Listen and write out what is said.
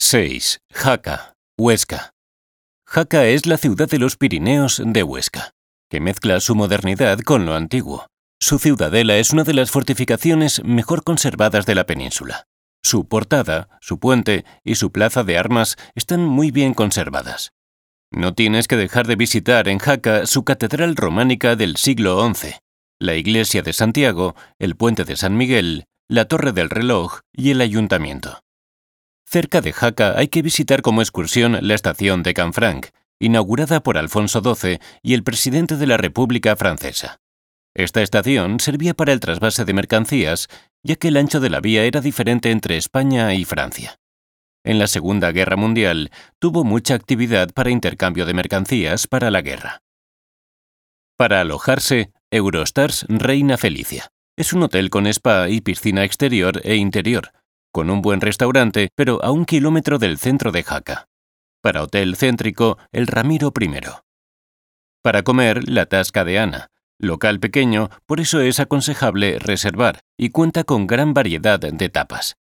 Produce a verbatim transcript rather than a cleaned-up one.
seis. Jaca, Huesca. Jaca es la ciudad de los Pirineos de Huesca, que mezcla su modernidad con lo antiguo. Su ciudadela es una de las fortificaciones mejor conservadas de la península. Su portada, su puente y su plaza de armas están muy bien conservadas. No tienes que dejar de visitar en Jaca su catedral románica del siglo once, la iglesia de Santiago, el puente de San Miguel, la torre del reloj y el ayuntamiento. Cerca de Jaca hay que visitar como excursión la estación de Canfranc, inaugurada por Alfonso doce y el presidente de la República Francesa. Esta estación servía para el trasvase de mercancías, ya que el ancho de la vía era diferente entre España y Francia. En la Segunda Guerra Mundial tuvo mucha actividad para intercambio de mercancías para la guerra. Para alojarse, Eurostars Reina Felicia. Es un hotel con spa y piscina exterior e interior, con un buen restaurante, pero a un kilómetro del centro de Jaca. Para hotel céntrico, el Ramiro primero. Para comer, la Tasca de Ana. Local pequeño, por eso es aconsejable reservar, y cuenta con gran variedad de tapas.